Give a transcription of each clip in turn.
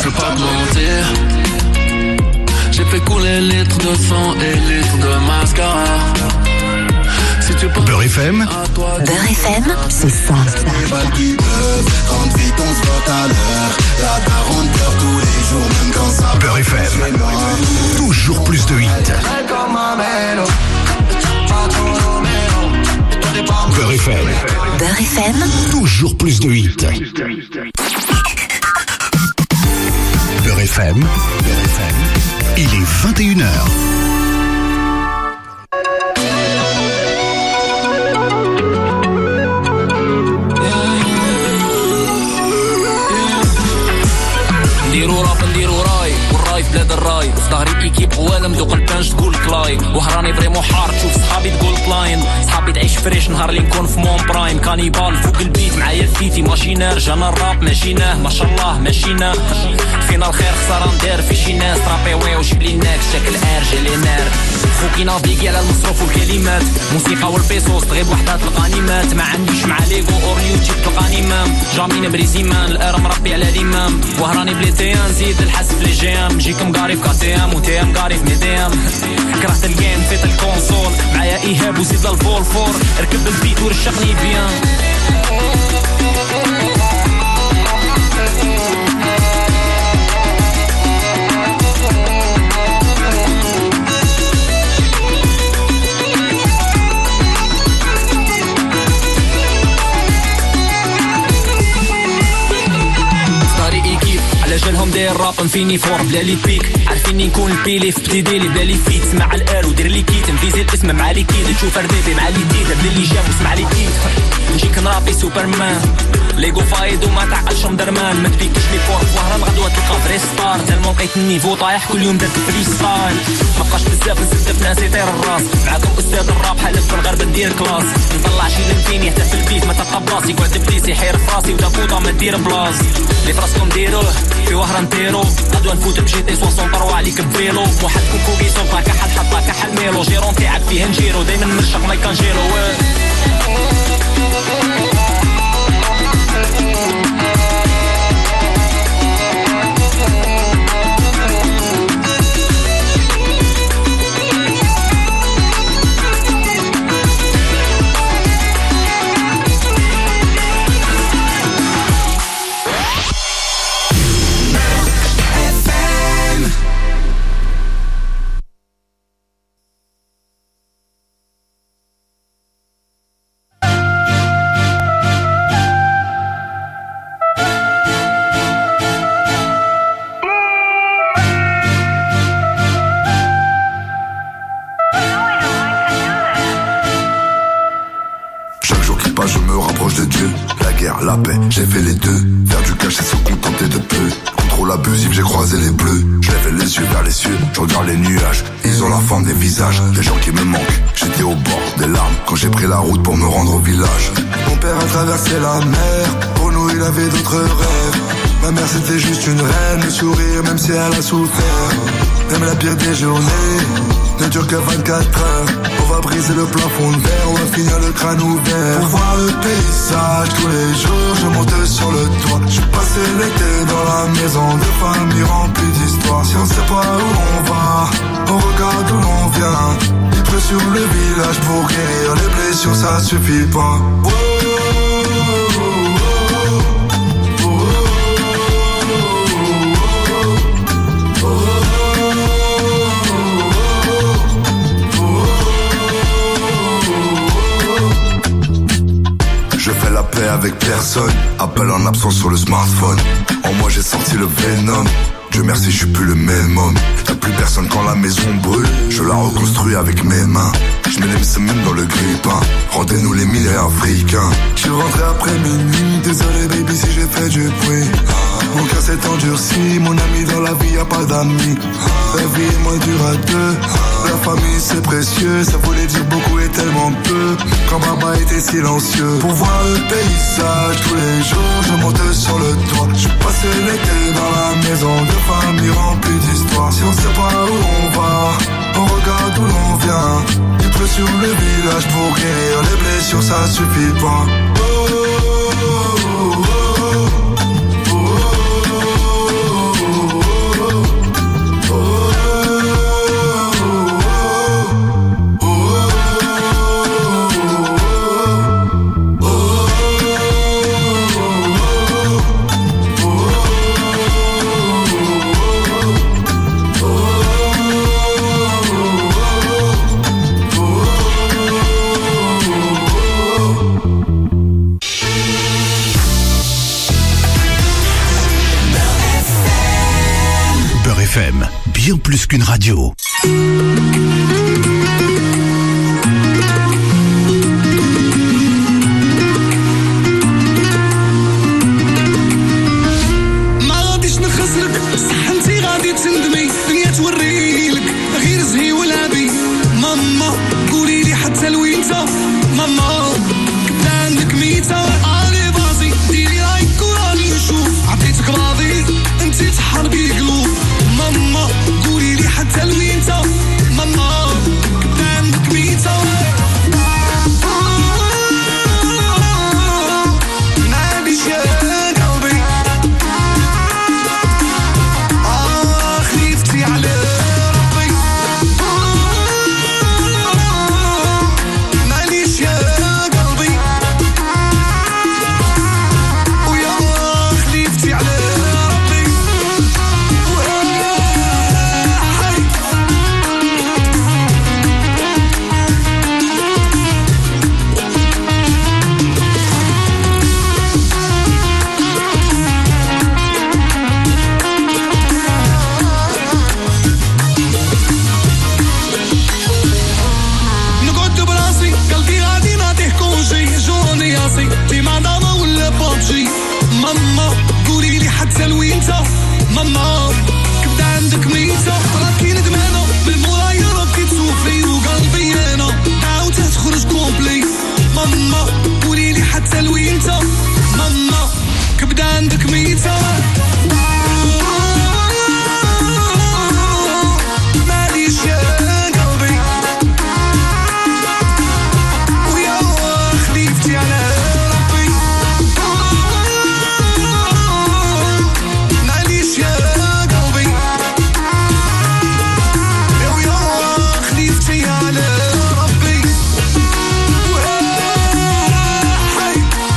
peux pas te mentir. J'ai fait couler litres de sang et litres de mascara. Si tu peux Beurre FM. Beurre FM, c'est ça. Qui peuvent, quand vite on se vote à l'heure. La daronne pleure tous les jours, même quand ça. Beurre FM. Toujours plus de hits. Beurre FM. Beurre FM. Toujours plus de hits. Beurre FM. Il est 21h. بلاد الراي في ظهري ايكيب عوالم دوق البانج تقول كلاي وهراني فريمون حار تشوف صحابي تقول كلاين صحابي تعيش فريش نهار اللي نكون في مون برايم كانيبال فوق البيت معايا فيتي ماشينار جانا الراب ماشيناه ما شاء الله ماشينا فينا الخير خساره ندير في شي ناس رابي وي وجيب لي ناك شكل ارجل لي نار خوكي نافيكي على المصروف والكلمات موسيقى والبيسوس تغيب وحدة تلقاني مات ما عنديش مع ليغو اور يوتيوب تلقاني مام جامي نبري زيمان الار مربي على الامام وهراني بلي تيان زيد الحسب لي جيام جيكم قاري في كاتي ام وتي ام قاري في ميدي ام كرهت الجيم فيت الكونسول معايا ايهاب وزيد الفول فور ركب البيت ورشقني بيان على جالهم داير راب فيني فور بلا لي بيك عارفيني نكون البيلي في بتيديلي بلا لي فيت سمع الار ودير لي كيت نفيزي الاسم مع لي كيد تشوف رديبي مع لي تيت بلا لي جاب وسمع لي تيت نجيك نرابي سوبرمان ليغو فايد وما تعقلش مدرمان ما تبيكش لي فور وهران غدوة تلقى فري ستار تالمون لقيت النيفو طايح كل يوم درت فري ستايل مبقاش بزاف نسد في ناس يطير الراس معاكم استاذ الراب حالف في الغرب ندير كلاس نطلع شي لمفين يحتى في البيت ما تلقى بلاصي يقعد بليس يحير في راسي ودا فوطه ما دير بلاص لي فراسكم ديروه في وهران نطيرو غدوة نفوت بجي تي 63 عليك بفيلو واحد كوكو كيسون طاكا حد حطاكا حل ميلو جيرون تيعب فيه نجيرو دايما مرشق ما يكنجيرو La paix, j'ai fait les deux. Faire du cash et se contenter de peu. Contrôle abusif, j'ai croisé les bleus. Je lève les yeux vers les cieux, je regarde les nuages. Ils ont la forme des visages, des gens qui me manquent. J'étais au bord des larmes quand j'ai pris la route pour me rendre au village. Mon père a traversé la mer, pour nous il avait d'autres rêves. Ma mère c'était juste une reine, le sourire même si elle a souffert. Même la pire des journées ne dure que 24 heures. On va briser le plafond de verre, on va finir le crâne ouvert. Pour voir le paysage tous les jours, je monte sur le toit. Je passé l'été dans la maison de famille remplie d'histoires. Si on sait pas où on va, on regarde où l'on vient. Il pleut sur le village pour guérir les blessures, ça suffit pas. Oh, je fais la paix avec personne. Appel en absence sur le smartphone. En moi j'ai sorti le venom. Dieu merci, je suis plus le même homme. Y'a plus personne quand la maison brûle. Je la reconstruis avec mes mains. Je mets les semaines dans le grille-pain. Rendez-nous les milliers africains. Je suis rentré après minuit. Désolé baby si j'ai fait du bruit. Mon cœur s'est endurci. Mon ami dans la vie y'a pas d'amis. La vie est moins dure à deux. La famille c'est précieux. Ça voulait dire beaucoup et tellement peu. Quand papa était silencieux. Pour voir le paysage tous les jours, je monte sur le toit. Je passé l'été dans la maison de famille remplie d'histoires. Si on sait pas où on va, on regarde où l'on vient. Il pleut sur le village pour guérir les blessures, ça suffit pas. Oh, oh, oh, oh, oh, oh, oh. FM, bien plus qu'une radio. ما غاديش نخسرك صح انتي غادي تندمي دنيا توريلك غير زهي ولعبي ماما قولي لي حتى لوينتا ماما كبدا عندك ميتة علي بازي ديري رايك وراني نشوف عطيتك راضي انتي تحربي قلوب ماما قولي لي حتى لوينتا ماما كبدا عندك ميتة معليش يا قلبي خليفتي على ربي معليش يا قلبي ويا خليفتي على ربي حي نقعد براسي قلبي غادي نعطيه كونجي جوني ياسي ديما داما ولا بابجي ماما قولي لي حتى لوينتا ماما كبدا عندك ميتة راكي ندمانة بالمورايا راكي تسوفلي وقلبي انا عاودت تخرج كومبلي ماما قولي لي حتى لوينتا ماما كبدا عندك ميتة معليش يا قلبي ويا خليفتي على ربي معليش يا قلبي ويا خليفتي على ربي حي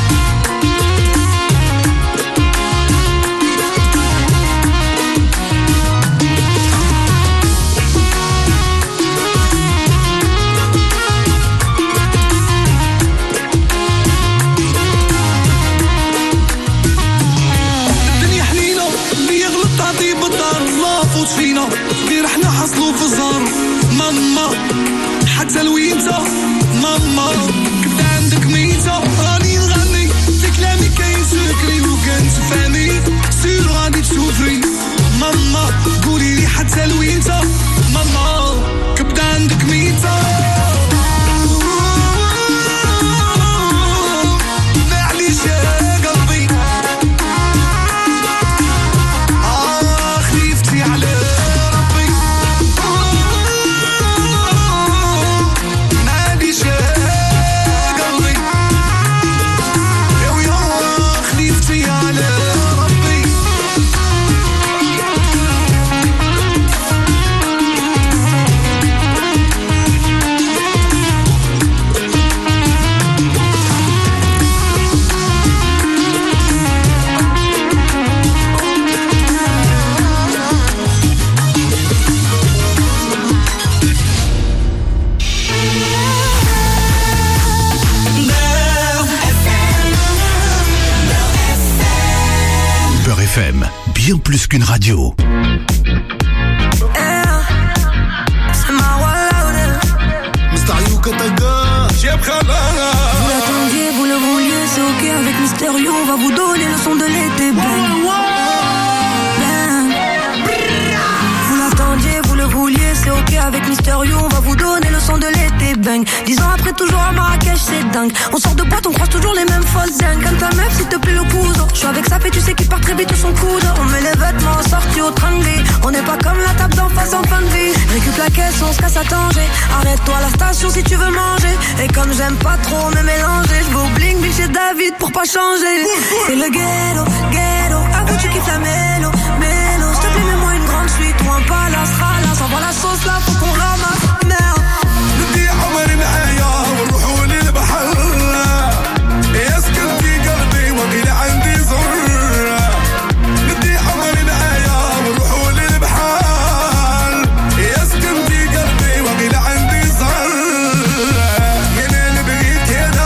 الدنيا حنينة اللي يغلط تعطيه بالدار الله فوت فينا غير احنا حصلوا في الزهر ماما حتى لوينتا ماما كبدا عندك ميتة راني نغني في كلامي كاين سكري وكان تفهمي سير غادي تسوفري ماما قولي لي حتى لوينتا ماما كبدا عندك ميتة معليش يا قلبي خليفتي على ربي معليش يا قلبي ويا خليفتي على ربي Beurre FM, bien plus qu'une radio. مستعيوك تلقاه جيب خلاها Vous l'attendiez, vous le vouliez, c'est ok avec Mysterio, on va vous donner le son de l'été. Bang. Bang. Vous l'attendiez, vous le vouliez, c'est ok avec Mysterio, on va vous donner le son de l'été. Bang. 10 ans après, toujours à Marrakech, c'est dingue. On sort de boîte, on croise toujours les mêmes folles dingues. Comme ta meuf, s'il te plaît, le cousin. Je suis avec sa fille, tu sais qu'il part très vite de son coude. On met les vêtements sortis au train de vie. On n'est pas comme la table d'en face en fin de vie. Récup la caisse, on se casse à Tanger. Arrête-toi à la station si tu veux manger. Et comme j'aime pas trop me mélanger, je vais au bling bling chez David pour pas changer. C'est le ghetto, ghetto. À vous tu kiffes la mélo, mélo. S'il te plaît, mets-moi une grande suite ou un palace, ralasse. Envoie la sauce là, faut qu'on ramasse. Merde. بدي عمري معايا ونروحوا للبحر يسكنتي قلبي وقيل عندي زر بدي عمري معايا ونروحوا للبحر يسكنتي قلبي وقيل عندي زر يا ليل بغيت انا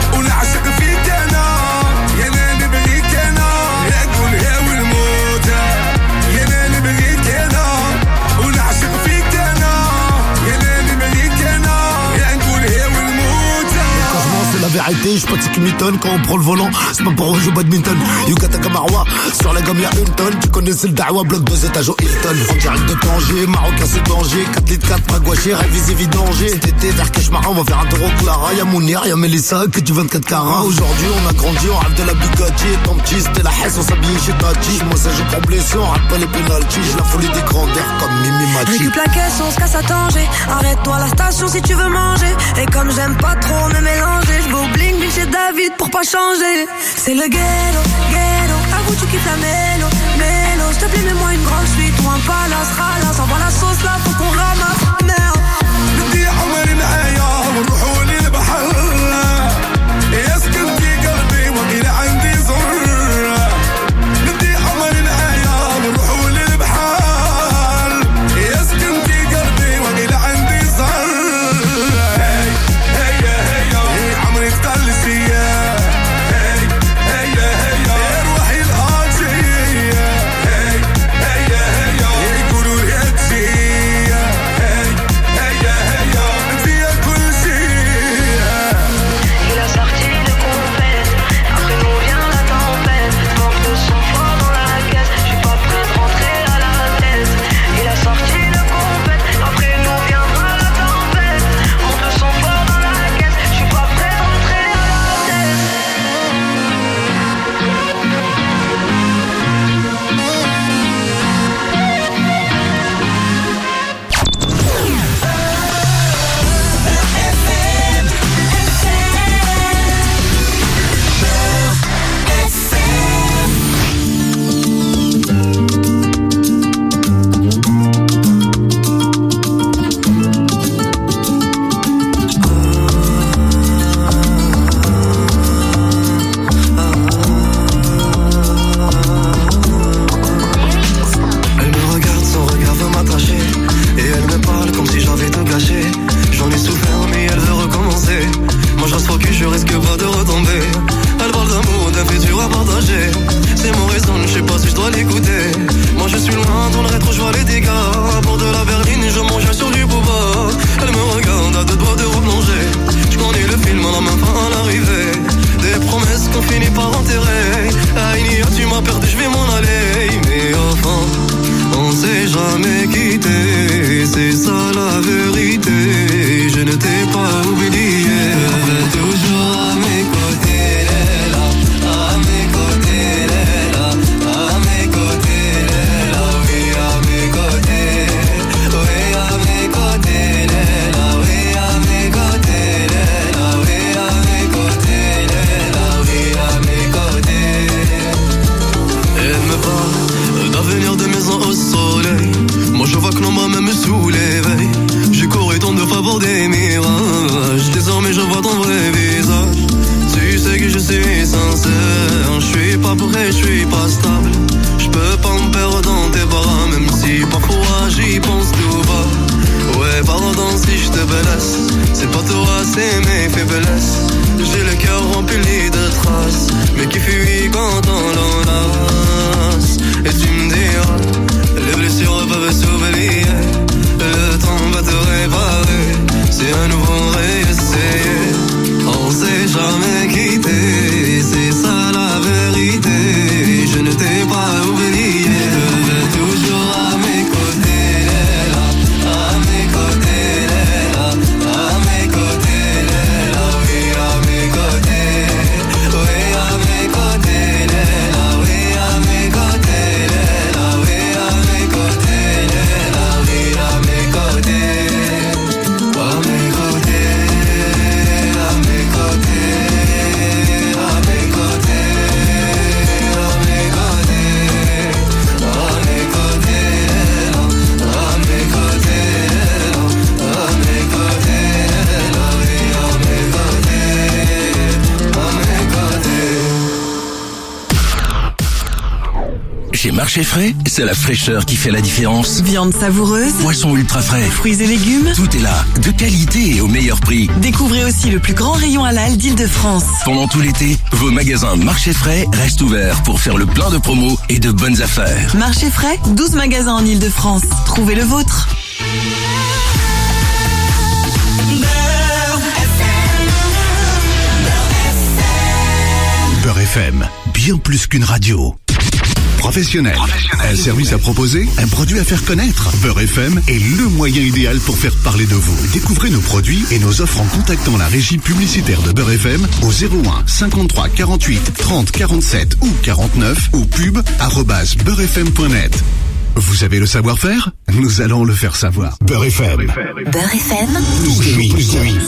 ونعشق فيك انا يا ليل بغيت انا يا قول يا والموت qualité, j'suis pas de qui m'étonne. Quand on prend le volant, c'est pas pour jouer au badminton. Yukata Kamarwa, sur la gomme y'a une tonne. Tu connais c'est le Dawa, bloc 2 étages au Hilton. En direct de Tanger, Marocain c'est danger. 4 litres 4, Magouaché, révisé vidanger. Cet été vers Keshmara, on va faire un tour au Clara. Y'a Mounir, y'a Mélissa, que du 24 carats. Aujourd'hui on a grandi, on rêve de la Bugatti. Ton petit c'était la Hesse, on s'habillait chez Tati. Moi ça joue pour blesser, on rate pas les pénaltys. J'ai la folie des grandeurs comme Mimi Mati. Récup la caisse, on se casse à Tanger. Arrête-toi à la station si tu veux manger. Et comme j'aime pas trop me mélanger, j'vais au bling bling chez David pour pas changer. C'est le ghetto, ghetto. Avoue tu kiffes la mélo, mélo. S'il te plaît mets-moi une grande suite ou un palace, ralasse. Envoie la sauce là, faut qu'on ramasse. Merde. بدي عمري معايا ونروحوا للبحر يسكن في قلبي وقيل عندي زر بدي عمري معايا ونروحوا للبحر يسكن في قلبي وقيل عندي زر هي هي هي هي عمري تقلش فيا هي هي هي روحي الآجية هي هي هي يقولوا لي أجية Il a sorti de compète, après nous vient la tempête. Manque de son fort dans la caisse, j'suis pas prêt de rentrer à la tête. Il a sorti de compète, après nous viendra la tempête. Manque de son fort dans la caisse, j'suis pas prêt de rentrer à la tête. Elle me regarde, son regard veut m'attacher. Et elle me parle comme si j'avais tout gâché. J'en ai souffert mais elle veut recommencer. Moi je reste focus, je risque pas de retomber. Elle parle d'amour, d'un futur à partager. C'est mon raison, je sais pas si je dois l'écouter. Moi je suis loin, dans le rétro je vois les dégâts. Pour de la berline, je mange sur du boba. Elle me regarde à deux doigts de replonger. Je connais le film à la main fin à l'arrivée. Des promesses qu'on finit par enterrer. Ah Inia, tu m'as perdu, je vais m'en aller. Mais enfin, on s'est jamais quitté. C'est ça la vérité. Je ne t'ai pas oublié. Toujours à mes côtés, Léla. À mes côtés, Léla. À mes côtés, Léla. Oui, à mes côtés. Oui, à mes côtés, Léla. Oui, à mes côtés, Léla. Oui, à mes côtés, Léla. Oui, à mes côtés. Elle me parle d'avenir de maison au soleil. Moi je vois que l'on m'a même sous l'éveil. J'ai couru tant de faveur des mirages. Désormais je vois ton vrai visage. Tu sais que je suis sincère. Je suis pas prêt, je suis pas stable. Je peux pas me perdre dans tes bras. Même si parfois j'y pense tout bas. Ouais pardon si je te blesse. C'est pas toi, c'est mes faiblesses. J'ai le cœur rempli de traces. Mais qui fuit quand on l'enlace. Et tu me diras, les blessures peuvent s'oublier. Le temps va te réparer. C'est à nouveau réessayer. On s'est jamais quitté. C'est ça la vérité. Je ne t'ai pas oublié. Toujours à mes côtés, Léla. À mes côtés, Léla. À mes côtés, Léla. Oui, à mes côtés. Oui, à mes côtés, Léla. Oui, à mes côtés, Léla. Oui, à mes côtés, Léla. Oui, à mes côtés. À mes côtés. À mes côtés. À mes côtés. À mes côtés. À mes côtés, Léla. À mes côtés, Léla. À mes côtés, Léla. Oui, à mes côtés. À mes côtés. Chez Marché Frais, c'est la fraîcheur qui fait la différence. Viande savoureuse, Poisson ultra frais, fruits et légumes. tout est là, de qualité et au meilleur prix. Découvrez aussi le plus grand rayon halal d'Île-de-France. Pendant tout l'été, vos magasins Marché Frais restent ouverts pour faire le plein de promos et de bonnes affaires. Marché Frais, 12 magasins en Île-de-France. Trouvez le vôtre. FM, bien plus qu'une radio. Professionnel. Un service à proposer, un produit à faire connaître. Beurre FM est le moyen idéal pour faire parler de vous. Découvrez nos produits et nos offres en contactant la régie publicitaire de Beurre FM au 01 53 48 30 47 ou 49 ou pub@beurrefm.net. Vous avez le savoir-faire? Nous allons le faire savoir. Beurre FM. Beurre FM. Plus de 8.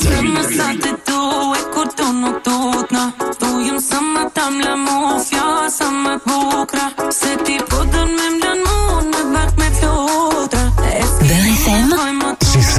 Beurre FM. C'est ça.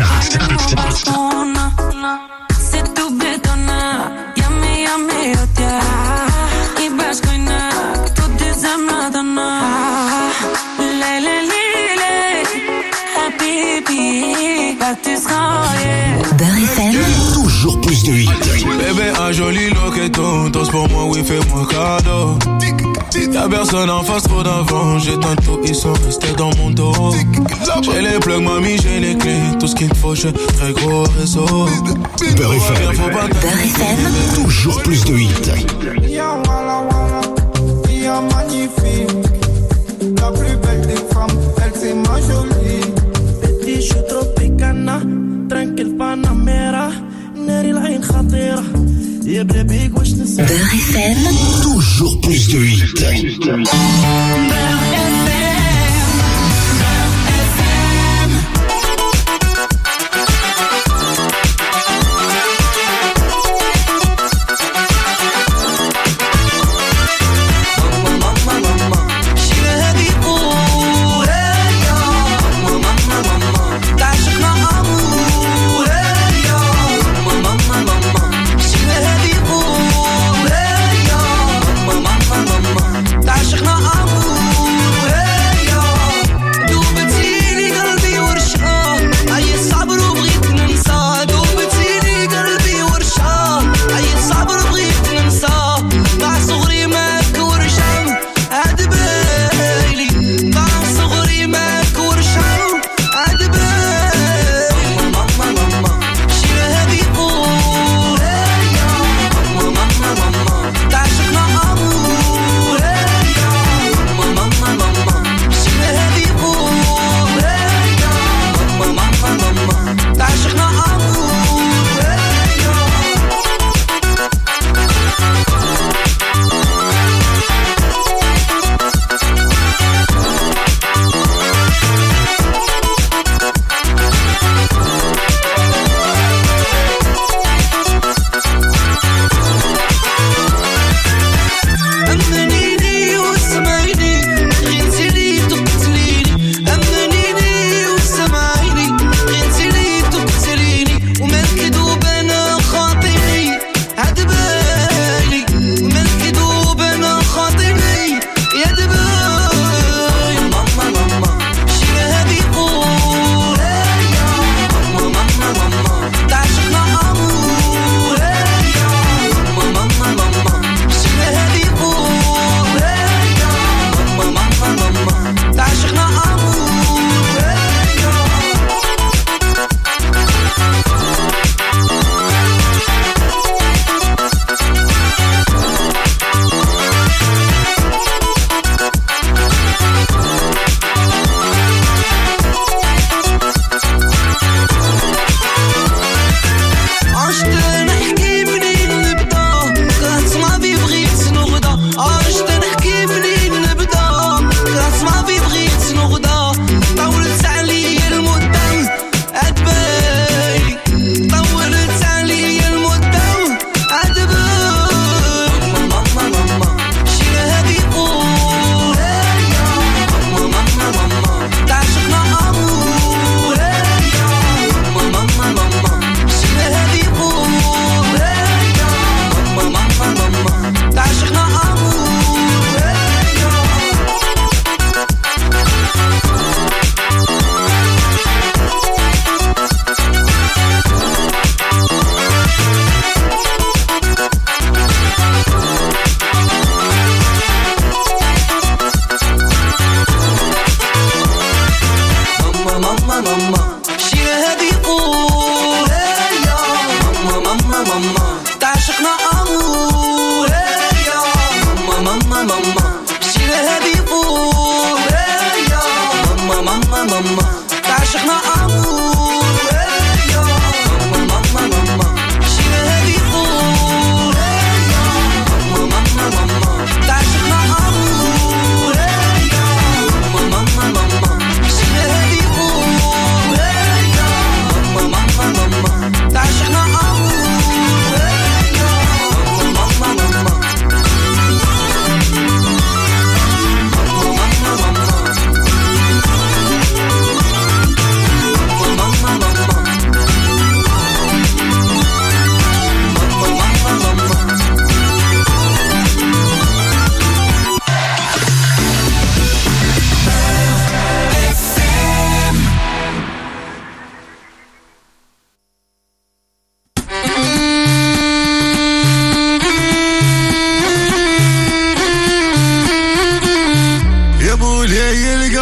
Beurre FM. Toujours plus de 8. Bébé, un joli loqueton, danse pour moi, oui, fais-moi cadeau. Y'a personne en face, trop d'avant. J'ai tantôt, ils sont restés dans mon dos. J'ai les plugs, mamie, j'ai les clés. Tout ce qu'il me faut, j'ai très gros réseau. Beurre FM. Toujours plus de 8. Y'a magnifique. La plus belle des femmes, elle c'est ma jolie. Petit chou tropicana, tranquille Panamera. Neri l'Ain khatira. Ya baby, wesh nessa. Beurre FM. Toujours plus de 8. تعشقنا أمور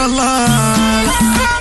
الله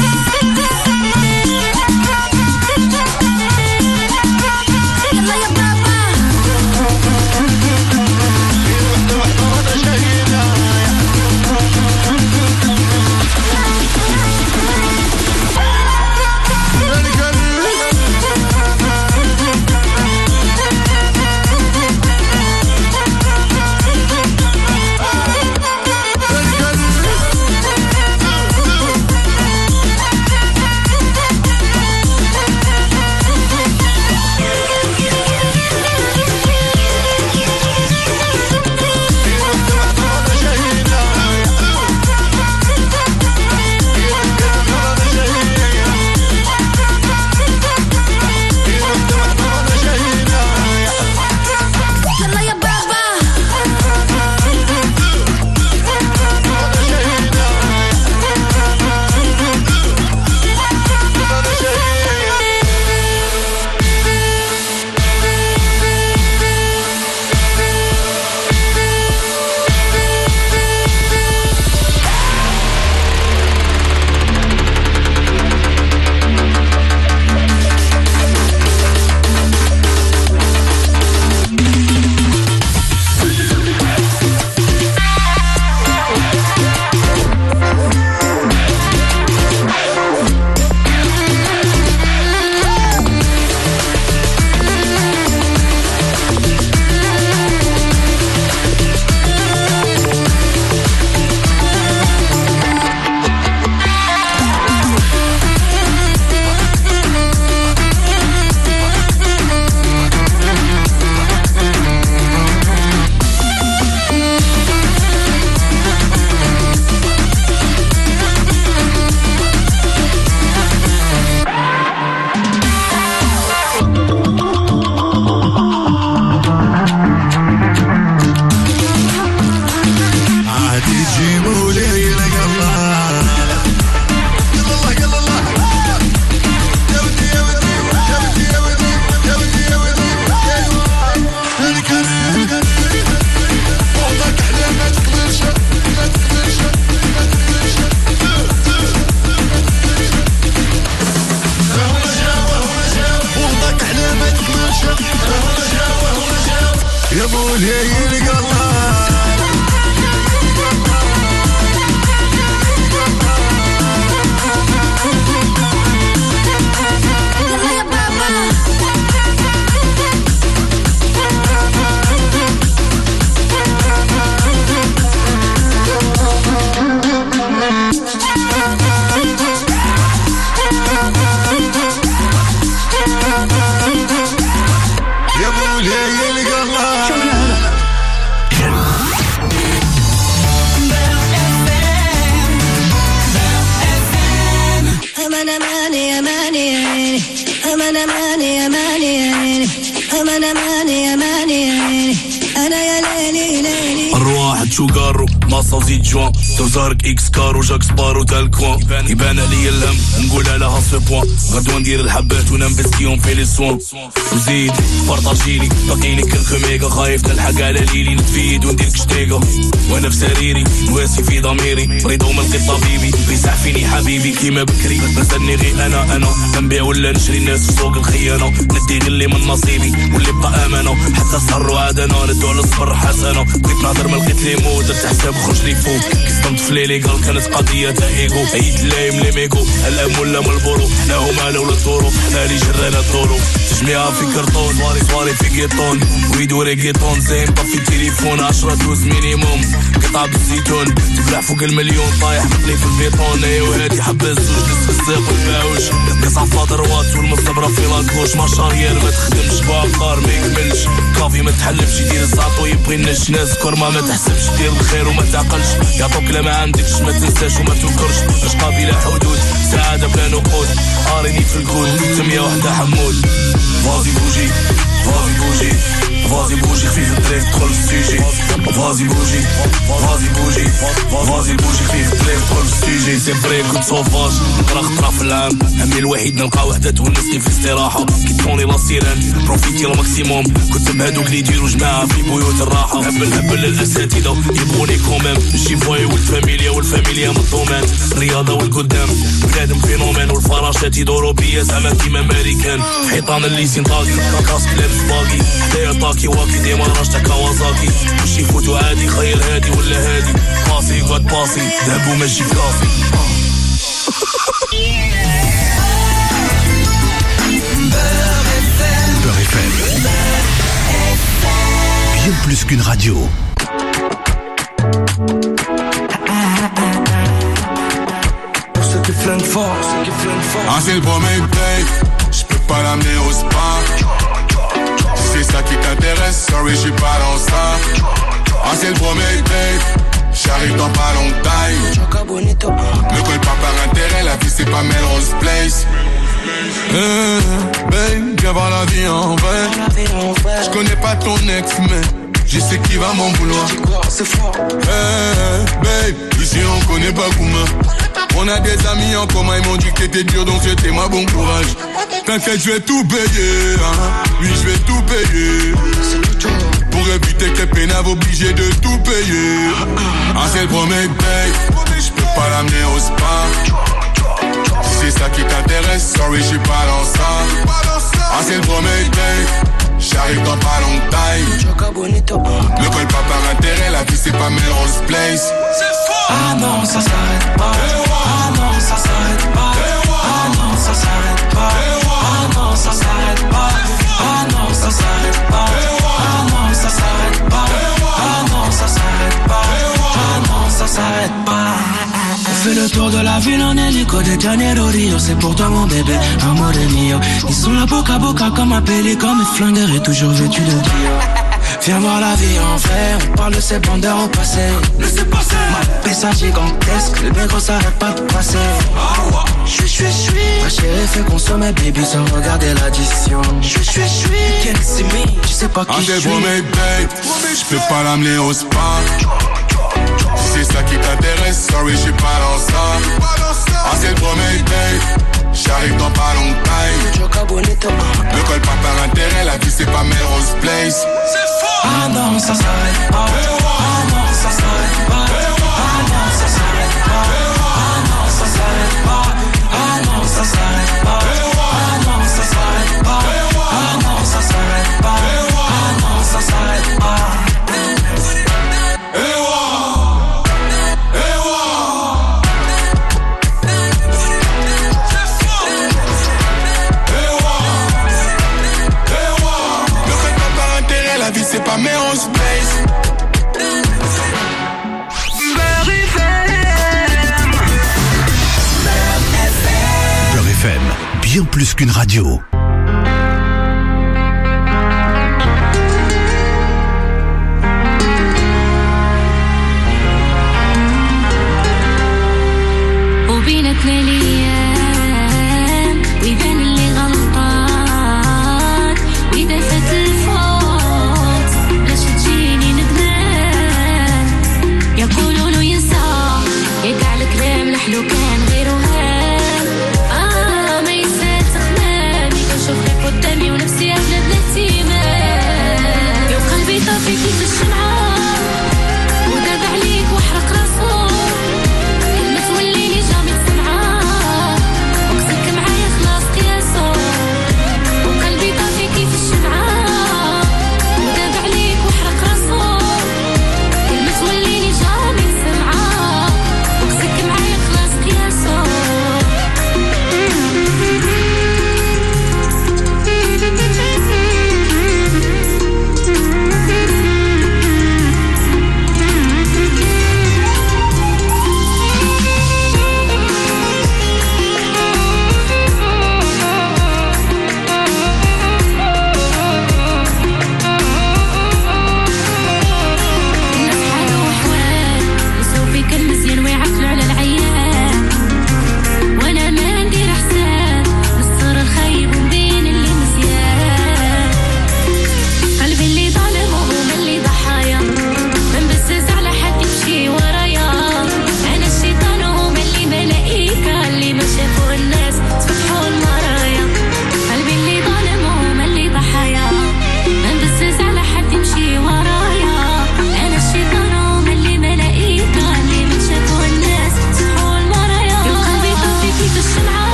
شوغارو ماصا وزيد جوان توزارك اكس كارو جاك سبارو تاع الكوان يبان عليا الهم نقولها لها سو بوان غدوة ندير الحبات وننفستيهم في لي سوان وزيد بارطاجيني باقيني كلكو ميغا خايف نلحق على ليلي نتفيد وندير كشتيقة وانا في سريري نواسي في ضميري مريض وما لقيت طبيبي بيسع فيني حبيبي كيما بكري مازالني غير انا نبيع ولا نشري الناس في سوق الخيانة ندي غير اللي من نصيبي واللي بقى امانة حتى الصر وعدنا ندو على الصبر حسنة بغيت نهضر ما لقيت لي مو درت حساب خرج لي فوق كيصدمت في ليلي قال كانت قضية تاع ايغو عيد لايم لي ميغو الام ولا من البورو حنا هما لولا الطورو حنا اللي جرانا الطورو تجميعها في كرتون صواري في كيطون ويدو ريغيطون زين طفي التليفون 10 دوز مينيموم قطع بالزيتون تبلع فوق المليون طايح مقلي في البيطون ايوا هادي حبة الزوج دس في السيق والباوش نقص عفاضروات والمصبرة في لاكوش مارشاريير ما تخدمش باقار ما يكملش كافي ما تحلمش يدير الزعطو يبغي الناس كورما ما تحسبش دير الخير وما تعقلش يعطوك لا ما عندكش ما تنساش وما تنكرش باش قابلة حدود سعادة بلا نقود قاريني في الكود سمية وحدة حمود فازي بوجي فازي بوجي فازي بوجي خفيف الطريق تدخل في السيجي فازي بوجي فازي بوجي فازي بوجي خفيف الطريق تدخل في السيجي سي فري كنت صوفاج نقرا خطرة في العام همي الوحيد نلقى وحدة تونسني في الاستراحة كيتوني لاسيران بروفيتي الماكسيموم كنت بهادوك اللي يديروا جماعة في بيوت الراحة هبل الأساتذة يبغوني كومام نجي فاي والفاميليا والفاميليا من الضمان الرياضة والقدام بنادم فينومين والفراشات يدوروا بيا زعما كيما ماريكان حيطان اللي سينطاقي كاسك لابس باقي حدايا طاكي واكي ديما راشتا كوازاكي وش يفوتوا عادي خير هادي ولا هادي باسي قد باسي ذهب ومشي كافي Beurre FM. Bien plus qu'une radio. Pour ceux qui flânent fort, Ah c'est le premier date, j'peux pas l'amener au spa. Si c'est ça qui t'intéresse, sorry j'suis pas dans ça. Ah c'est le premier date, j'arrive dans pas longtemps. Ne colle pas par intérêt, la vie c'est pas Melrose Place. Babe, viens voir la vie en vrai. J'connais pas ton ex mais je sais qui va m'en vouloir. Babe, ici on connaît pas Kouma. On a des amis en commun, ils m'ont dit que t'étais dur donc c'était moi bon courage. T'inquiète je vais tout payer, hein. Oui je vais tout payer. Pour éviter que pénave obligé de tout payer. Ah c'est le premier date, j'peux pas l'amener au spa. Si c'est ça qui t'intéresse, sorry j'suis pas dans ça. Ah c'est le premier date, j'arrive dans pas longtemps. Ne colle pas par intérêt, la vie c'est pas Melrose Place. Ah non ça s'arrête pas. Ah non ça s'arrête pas. Ah non ça s'arrête pas. Ah non ça s'arrête pas. Ah non ça s'arrête pas. Ah non ça s'arrête pas. Ah non ça s'arrête pas. Ah non ça s'arrête pas. On fait le tour de la ville en hélico de Janeiro Rio. C'est pour toi mon bébé, amore mio. Ils sont là boca à boca comme un pélican. Mes flingueurs et toujours vêtus de Dio. Viens voir la vie en vrai, on parle de ces bandeurs au passé. Laissez passer. Ma pessa gigantesque, le négro s'arrête pas de passer. J'suis. Ma chérie fait consommer baby sans regarder l'addition. J'suis. Can't see me, tu sais pas qui j'suis. Ah c'est pour mes dates, j'peux pas l'amener au spa. Si c'est ça qui t'intéresse, sorry j'suis pas dans ça. Ah c'est le premier date, j'arrive dans pas longtemps. Ne colle pas par intérêt, la vie c'est pas Melrose Place. Ah non ça s'arrête pas. Ah non ça s'arrête pas. Ah non ça s'arrête pas. Ah non ça s'arrête pas. Ah non ça s'arrête pas. Ah non ça s'arrête pas. Ah non ça s'arrête pas. Ah non ça s'arrête pas. La vie c'est pas Melrose Place. Beurre FM, bien plus qu'une radio. وبينتنا الايام ويبان اللي غلطان واذا فات الفوت لاش تجيني ندمان يقولوا له ينسى يقع الكلام لحلو كان غير وهام ما يسال تخمامي كنشوف غير قدامي ونفسي اغلب الاهتمام وقلبي طافي كيف الشمعة وداب عليك وحرق راسو Yeah.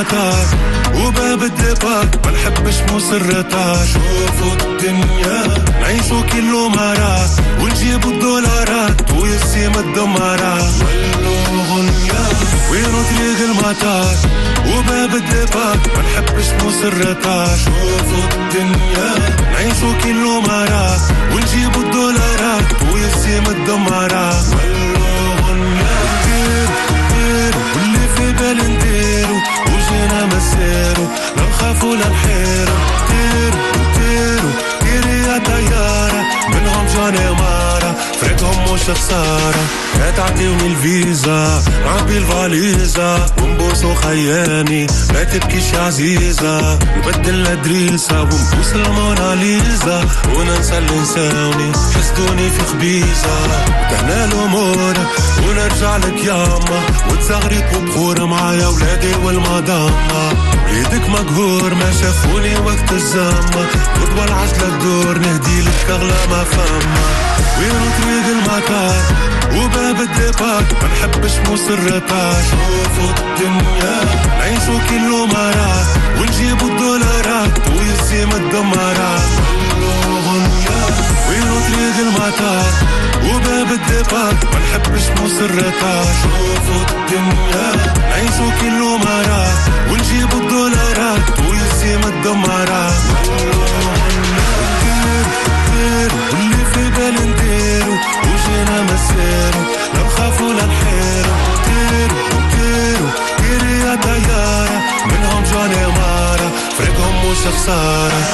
المطار وباب الديبار ما نحبش مصرتها. شوفوا الدنيا نعيشوا كيلو مرات ونجيبوا الدولارات ويسيم الدمارات. ولو غنيا وينو طريق المطار وباب الديبار ما نحبش مصرتها. شوفوا الدنيا نعيشوا كيلو مرات ونجيبوا الدولارات ويسيم الدمارات. ولو غنيا نديرو واللي في بال نديرو وجينا مسيرو لا نخافو لا نحيرو. نديرو ديري يا طيارة منهم جاني مارا فريقهم مش خسارة. يا تعطيوني الفيزا نعبي الفاليزا ونبوسو خيامي ما تبكيش يا عزيزة. نبدل الدريسة ونبوس الموناليزا وننسى اللي نساوني حسدوني في خبيزة. تهنا الأمور ونرجع لك ياما وتزغري بخور معايا ولادي والمدامة. ايدك مقهور ما شافوني وقت الزامة تطول عجلة الدور نهديلك شغلة ما فما. وينو طريق المطار وباب الديبار ما نحبش مصرتها. شوفوا الدنيا نعيشوا كيلو مرات ونجيبوا الدولارات ويسيم الدمارات. ولو غنيا وينو طريق المطار وباب الديبار ما نحبش مصرتها. شوفوا الدنيا نعيشوا كيلو مرات ونجيبوا الدولارات ويسيم الدمارات. نديرو واللي في بال نديرو وجينا مسيرو لا نخافو لا نحيرو. نديرو ديري يا طيارة منهم جاني مارا فريقهم مش خسارة.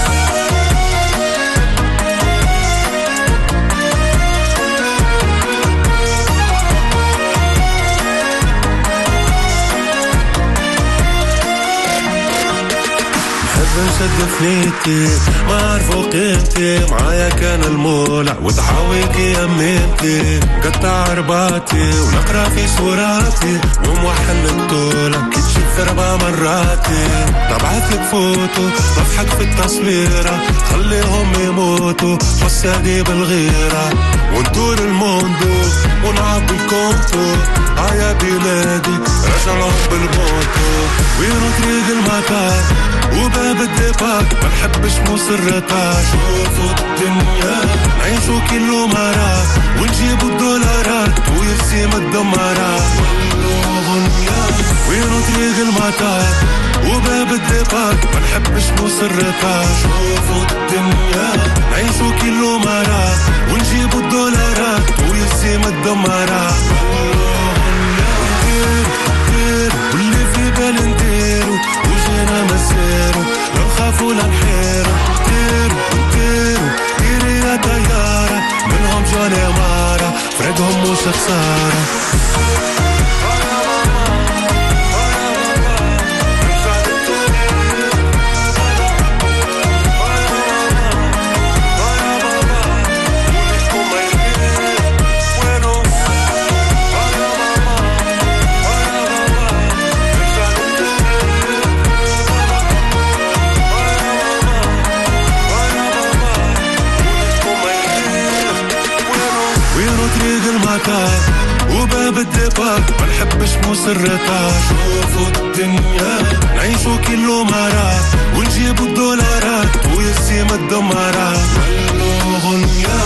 نشد فنيتي ما عرفوا قيمتي معايا كان المولع وضحاويكي يميتي قطع رباطي ونقرا في صوراتي وموحل الطولة كي تشوف 4 مراتي. طبعتلك فوتو بضحك في التصويرة خليهم يموتوا حسادي بالغيرة وندور الموندو ونعبي الكونتو. عيا بلادي رجعهم بالموتو. وينو طريق المطار وباب الديبار ما نحبش مصرتها. شوفوا الدنيا نعيشوا كيلو مرات ونجيبوا الدولارات ويسيم الدمارات. ولو غنيا وينو طريق المطار وباب الديبار ما نحبش مصرتها. شوفوا الدنيا نعيشوا كيلو مرات ونجيبوا الدولارات ويسيم الدمارات. نديرو واللي في بال نديرو وجينا مسيرو لا نخافو لا نحيرو. نديرو ديري يا طيارة منهم جاني مارا فريقهم مش خسارة. وباب الديبار ما نحبش مصرتها. شوفوا الدنيا نعيشوا كيلو مرات ونجيبوا الدولارات ويسيم الدمارات. ولو غنيا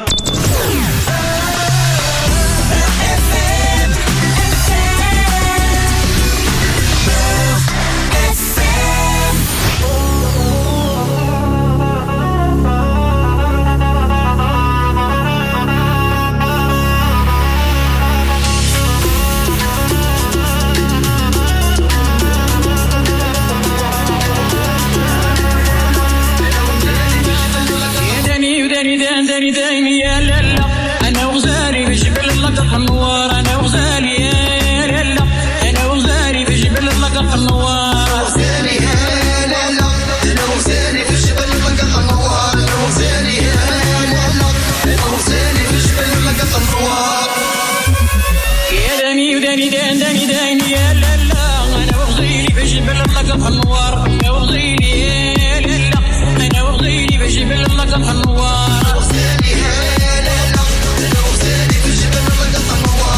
داني يا لالا انا وغزالي في جبل اللقط النوار. انا وغزالي يا لالا انا وغزالي في جبل اللقط النوار. وغزالي يا لالا انا وغزالي في جبل اللقط النوار. انا وغزالي يا لالا انا وغزالي في جبل اللقط النوار. يا داني يا لالا انا وغزالي في جبل اللقط النوار. انا وغزالي يا لالا انا وغزالي في جبل اللقط النوار. وغزالي يا لالا انا وغزالي في جبل اللقط النوار.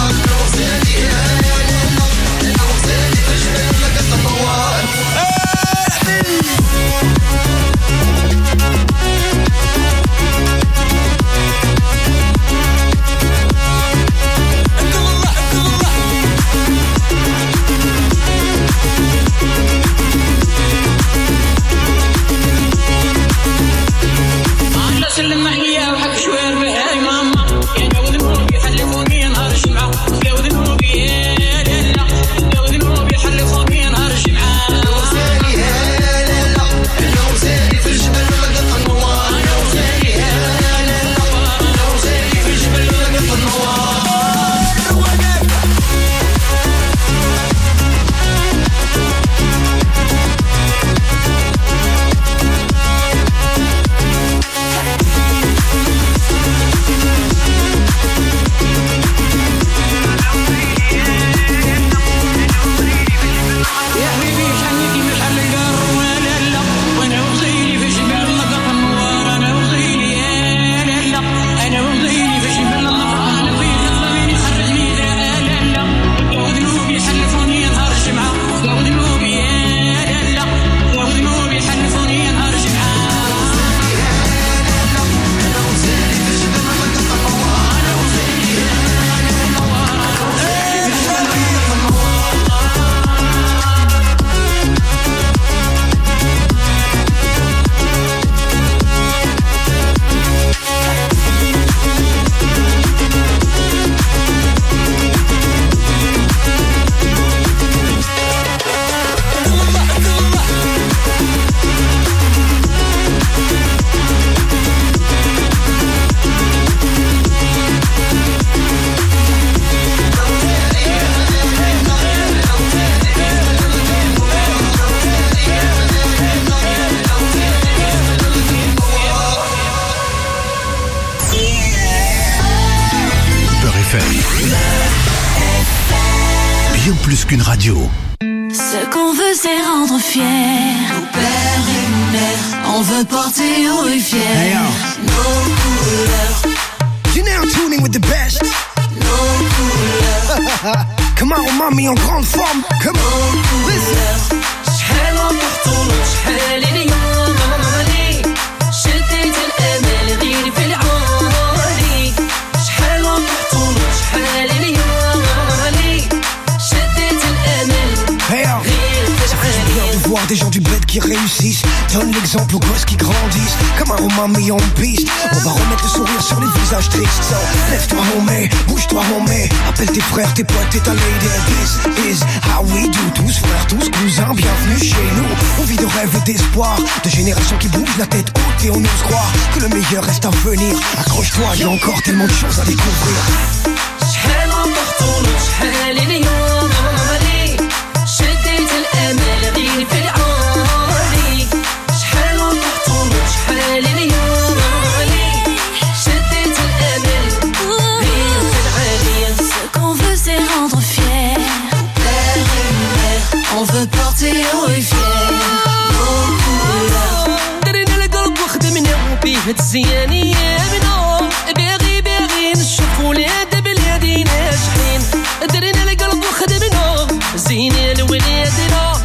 plus qu'une radio. Ce qu'on veut, c'est rendre fiers nos pères et nos mères. On veut porter haut et fier nos couleurs. You're now tuning with the best. Nos couleurs. Come on, mommy, en grande forme. Come on, listen. شحال وقفتوا شحال اليوم مامي شديت الامل غير في العمري شحال وقفتوا شحال اليوم مامي شديت الامل غير في العمري De voir des gens du bled qui réussissent. Donne l'exemple aux gosses qui grandissent. Comme un roman mis en piste. On va remettre le sourire sur les visages tristes. So, lève-toi homie, bouge-toi homie. Appelle tes frères, tes potes et ta lady. This is how we do. Tous frères, tous cousins, bienvenue chez nous. On vit de rêves et d'espoir. De générations qui bougent la tête haute et on ose croire que le meilleur reste à venir. Accroche-toi, il y a encore tellement de choses à découvrir. شحال وقفتوا شحال اليوم مامي شديت الامل غير في العمري شحال وقفتوا شحال اليوم مامي شديت الامل غير في العالي Ce qu'on veut, c'est rendre fiers père et mère. On veut porter haut et fier nos couleurs. درنا القلب وخدمنا وبيه تزياني يا بنو باغي نشوف ولاد بلادي ناجحين درنا القلب وخدمنا زينا لولادنا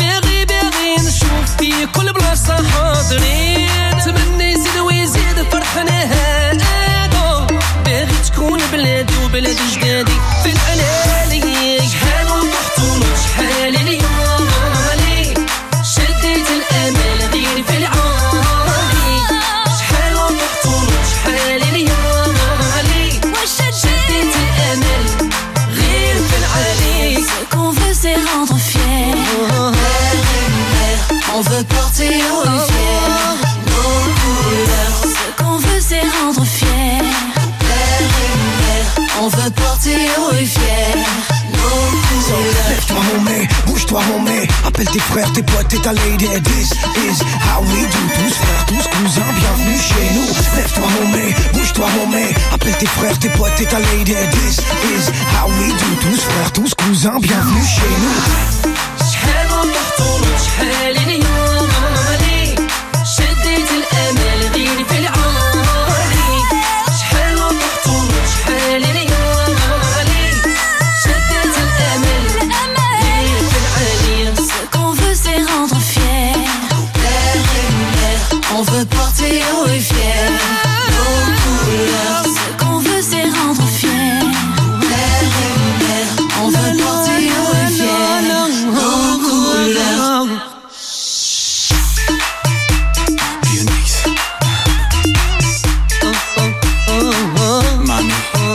باغي نشوف في كل بلاصة حاضرين تمنى يزيد ويزيد فرحنا هذا باغي تكون بلادي وبلاد جدادي في العلالي شحال وقفتوا شحال اليوم مامي شديت الامل غير في العمري شحال وقفتوا شحال اليوم مامي شديت الامل غير في العالي Ce qu'on veut, c'est rendre fiers père et mère. On veut porter haut et fier nos couleurs. Ce qu'on veut, c'est rendre fiers père et mère. On veut porter haut et fier nos couleurs. Lève-toi homie, bouge-toi homie. Appelle tes frères, tes potes et ta lady. This is how we do. Tous frères, tous cousins, bienvenue chez nous. Lève-toi homie, bouge-toi homie. Appelle tes frères, tes potes et ta lady. This is how we do. Tous frères, tous cousins, bienvenue chez nous. شحال وقفتوا شحال اليوم مامي شديت الامل غير في العمري شحال وقفتوا شحال اليوم مامي شديت الامل غير في العالي Ce qu'on veut, c'est rendre fiers père et mère. On veut porter haut et fier nos couleurs. Ce qu'on veut, c'est rendre fiers père et mère. On veut porter haut et fier nos couleurs. Mami,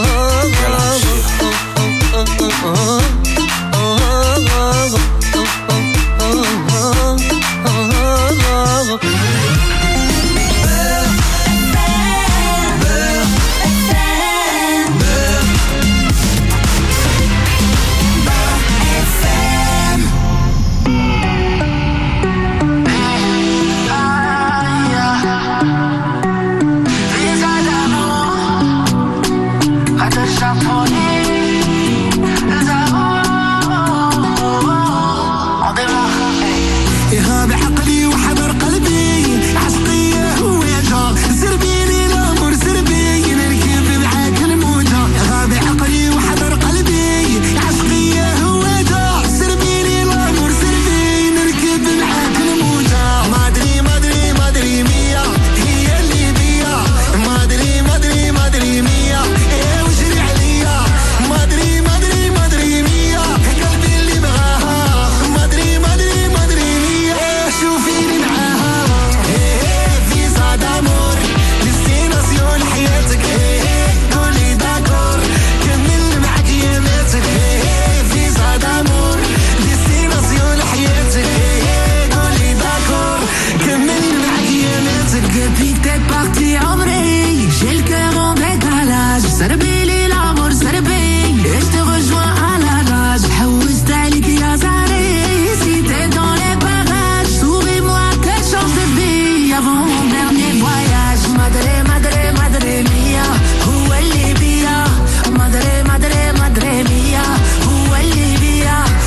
إرهاب عقلي وحذر قلبي عشقية هواجة سربيني الأمر سربي نركب معاك الموجة إرهاب عقلي وحذر قلبي عشقية هواجة سربيني الأمر سربي نركب معاك الموجة ما أدري مية هي اللي بيا ما أدري مية إيه وجري عليا ما أدري مية قلبي اللي بغاها ما أدري مية شوفيني معاها فيزا دامور ديستيناسيون حياتك قولي داكور كمل معاك ياماتك فيزا دامور ديستيناسيون حياتك قولي داكور كمل معاك ياماتك Depuis que t'es parti en vrai, j'ai le cœur en décalage. Serbili l'amour, Serbili. Et je te rejoins à la nage. حوست عليك يا زهري. Si t'es dans les parages, souris-moi quelle chance de vie avant mon dernier voyage. Madre mia, où est Libya? Madre mia, où est Libya?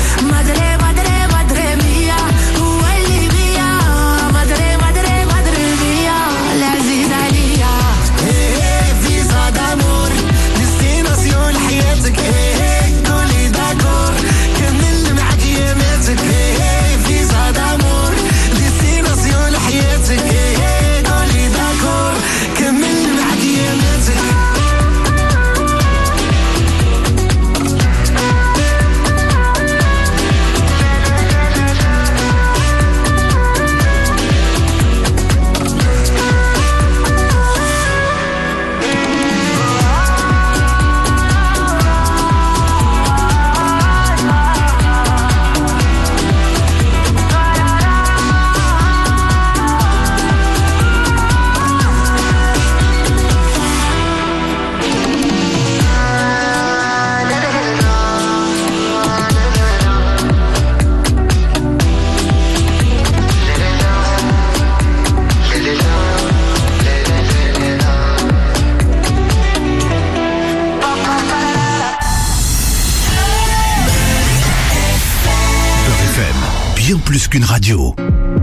qu'une radio.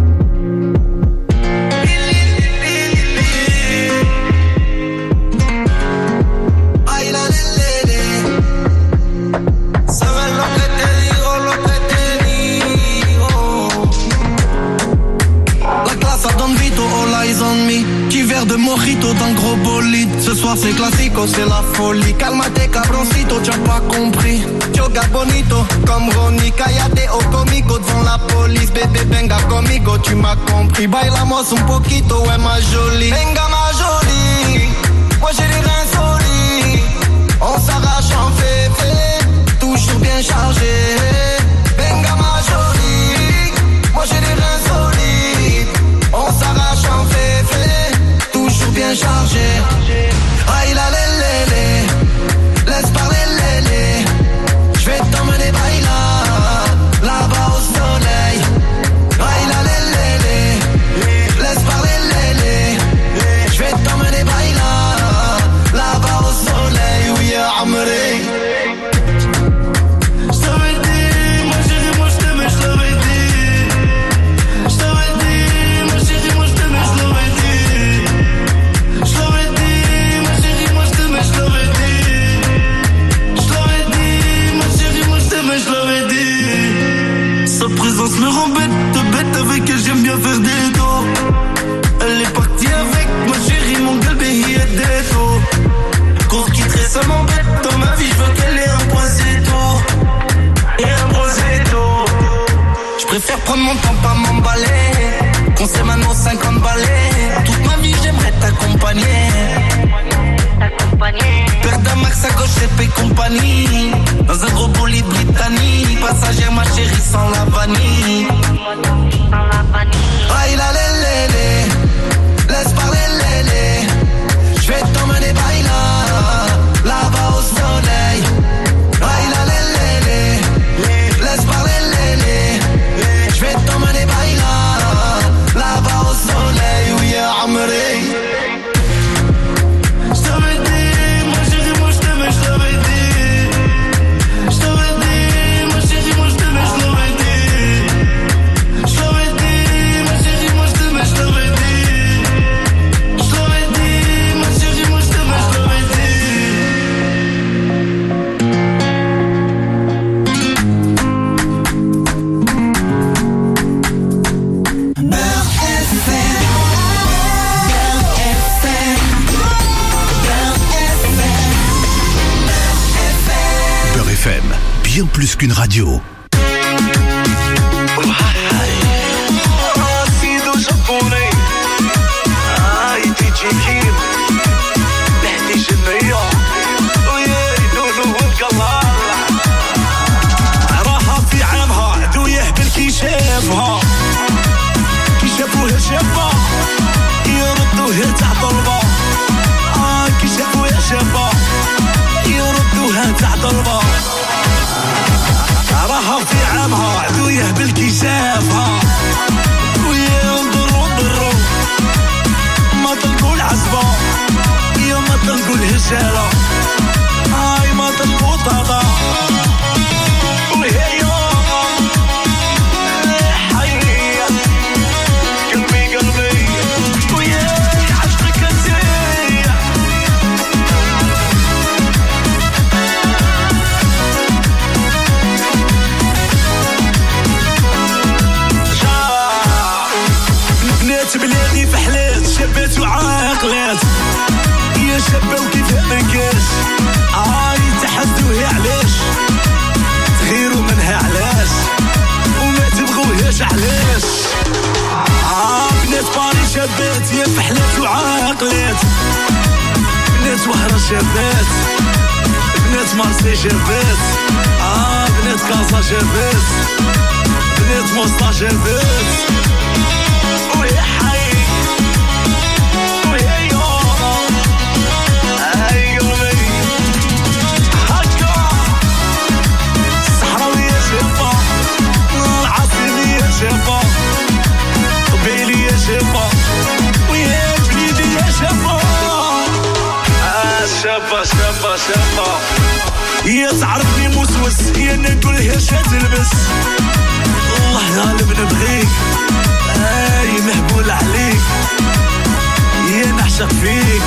De mojito dans gros bolide. Ce soir c'est classico, c'est la folie. Calmate cabroncito, tu as pas compris. Yoga bonito, comme Ronnie. Cállate o comico devant la police. Bébé venga conmigo, tu m'as compris. Bailamos un poquito, ouais ma jolie. Venga ma jolie, moi j'ai les reins solides. On s'arrache en féfé, toujours bien chargé. Venga ma jolie, moi j'ai les reins solides. On s'arrache en féfé, toujours bien chargé. Aïe la lélé, laisse parler lélé. J'vais t'emmener bailar, là-bas au soleil. Aïe la lélé, laisse parler lélé. J'vais t'emmener bailar, là-bas au soleil. Oui ya amré. Me rend bête avec elle, j'aime bien faire des dos. Elle est partie avec ma chérie, mon galbe y est des dos. Cours qui traite, ça m'embête. Dans ma vie, je veux qu'elle ait un point c'est tout. Et un point c'est tout. Je préfère prendre mon temps, pas m'emballer. Qu'on sait maintenant 50 balais. Toute ma vie, j'aimerais t'accompagner. Père d'un max à gauche, épée compagnie. Dans un gros bolide britannique. Passagère ma chérie sans la vanille. Aïe la lélé, laisse parler lélé. J'vais t'emmener bailar, là-bas au soleil. Aïe la lélé, laisse parler lélé. J'vais t'emmener bailar, là-bas au soleil. Oui ya amré. Bien plus qu'une radio. راها في عامها عدويه بالكي شافها كي شافوها شافها يردوها تاع ضربه كي شافوها شافها يردوها تاع ضربه راها في عامها عدويه بالكي شافها ويا نضرو ما تلقوا العزبه يا ما تلقوا الهشاله هاي ما تلقوا طاطا وهي حي قلبي ويا عشقك انت بنات بلادي في حلات شابات وعاقلات يا شابة وكيفها منكاش تحدوها علاش تغيروا منها علاش وما تبغوهاش علاش بنات باري شابات يا في حلات وعاقلات بنات وهرة شابات بنات مارسي شابات بنات كازا شابات بنات موسطا شابات ويا حي ويا يوم هاي قلبي هكا الصحراوية شابة العاصمية شابة قبيلية شابة ويا جليدية شابة شابة شابة شابة هي تعرفني موسوس هي نقولها شا تلبس الله غالب نبغيك اي مهبول عليك يا نعشق فيك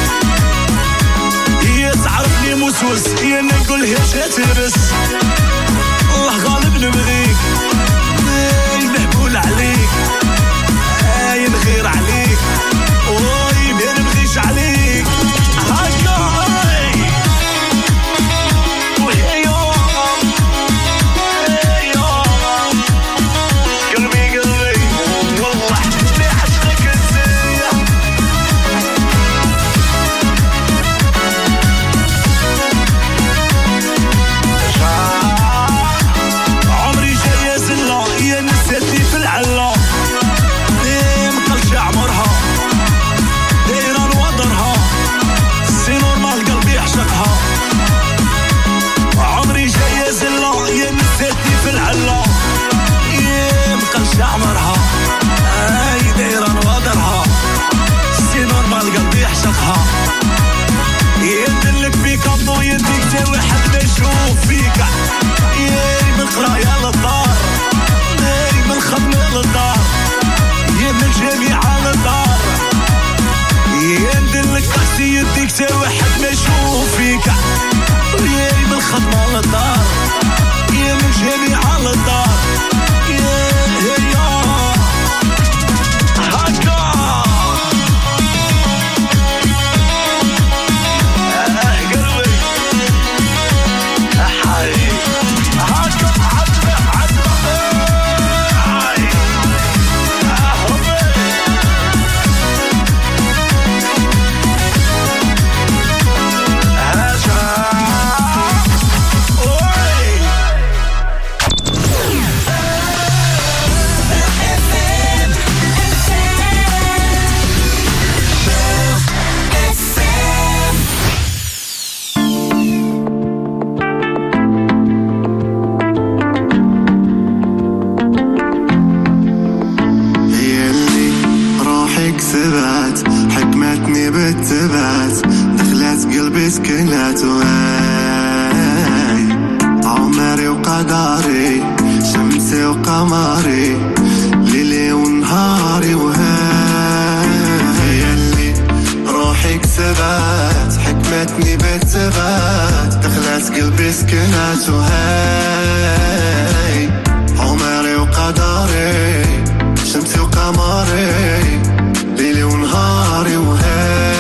يا تعرفني موسوس يا نقول هيش ترس الله غالب نبغيك اي مهبول عليك اي نغير عليك اوي ما نبغيش عليك هكا عمرها اي دايرة نوادرها سينور مال قلبي يحشقها يدلك بيك عضو يديك تا واحد ما يشوف فيك يا من قرايا للدار يا من خدمة للدار يا من جميع للدار يدلك طاكسي يديك تا واحد ما يشوف فيك يا من خدمة للدار يا من جميع للدار سكنات وهاي عمري وقدري شمسي وقمري ليلي ونهاري وهاي يلي روحي كسبات حكمتني بالثبات دخلت قلبي سكنات وهاي عمري وقدري شمسي وقمري ليلي ونهاري وهاي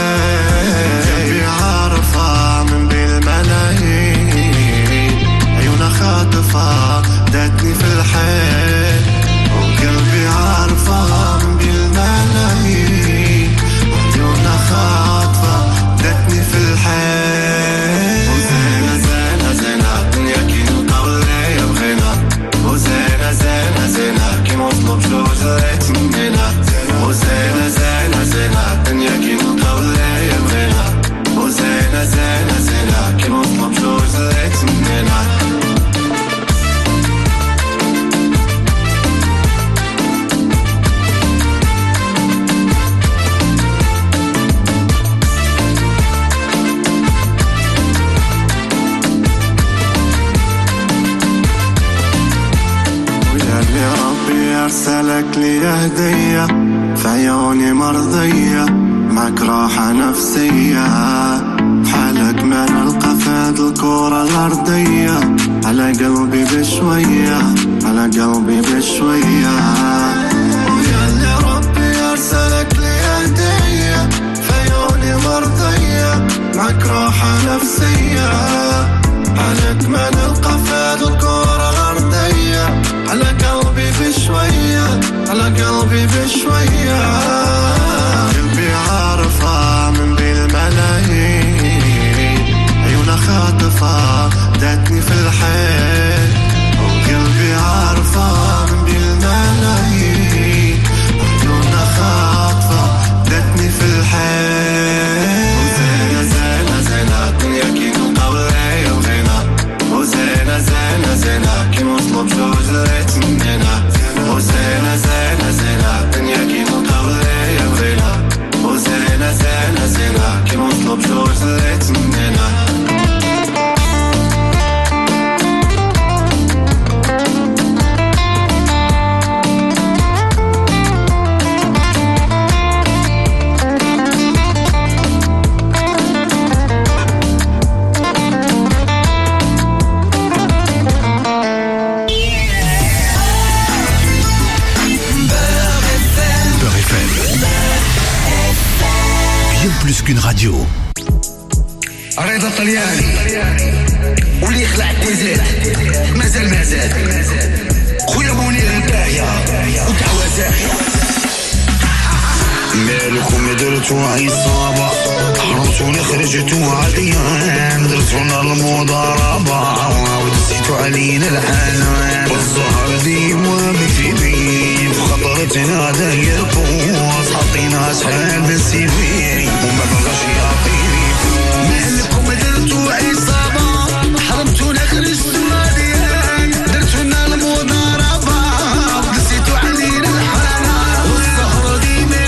خاطفة داتني في الحيل وقلبي عارفة بالملايين عيونها خاطفة داتني في الحيل وزينة زينة زينة الدنيا كي نقول لي بغينا وزينة زينة زينة كي نطلب جوج ريت مننا وزينة زينة زينة الدنيا كي نقول لي بغينا وزينة زينة زينة كي نطلب جوج ريت مننا أرسلك لي هدية في عيوني مرضية معك راحة نفسية حالك ما نلقى في هاد الكرة الأرضية على قلبي بشوية على قلبي بشوية ويا اللي ربي أرسلك لي هدية في عيوني مرضية معك راحة نفسية حالك ما نلقى في هاد الكرة الأرضية على قلبي بشوية على قلبي بشوية قلبي عارفة من بين الملايين عيونها خاطفة داتني في الحيل وقلبي عارفة من بين الملايين bien plus qu'une radio. رضا طلياني واللي خلع التيزات مازال خويا منير الباهية ودعوة زاحية مالكم درتو عصابة حرمتوني خرجتو عديان درتونا المضاربة ودسيتو علينا الحنان والزهر ديما مكتبين خطرتنا داير بوز حطينا شحال بالسيفين وما بغاش يعطيني مالكم درتو عصابة حرمتونا خرجتو عديان درتونا المضاربة ودسيتو علينا الحنان والزهر ديما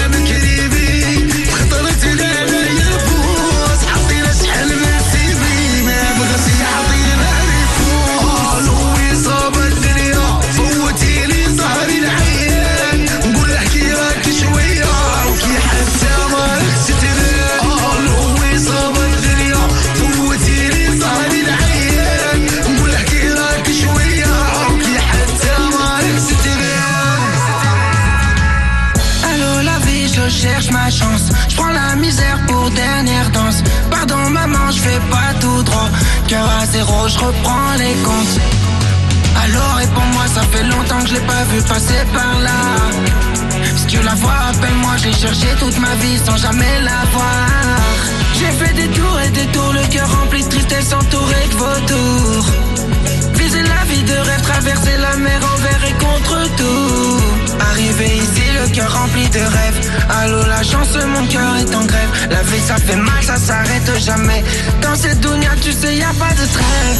Je prends la misère pour dernière danse. Pardon maman, je fais pas tout droit. Cœur à zéro, je reprends les comptes. Alors réponds-moi, ça fait longtemps que je l'ai pas vu passer par là. Si tu la vois, appelle-moi, je l'ai cherché toute ma vie sans jamais la voir. J'ai fait des tours et des tours, le cœur rempli de tristesse entouré de vautours. Viser la vie de rêve, traverser la mer envers et contre tout. Arrivé ici, le cœur rempli de rêves. Allô la chance, mon cœur est en grève. La vie ça fait mal, ça s'arrête jamais. Dans cette dunya, tu sais, y a pas de trêve.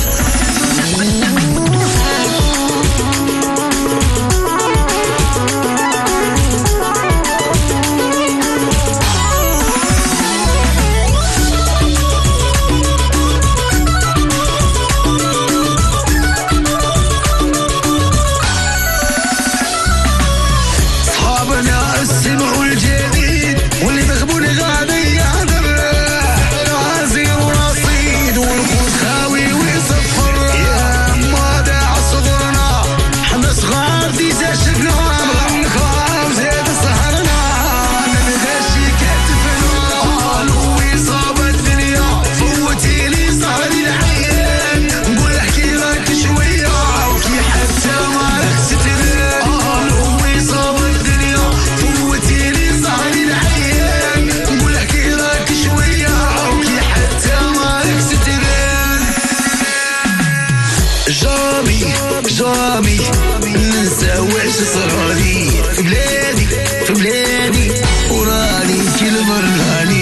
ننسى واش صرالي في بلادي وراني كل مرة راني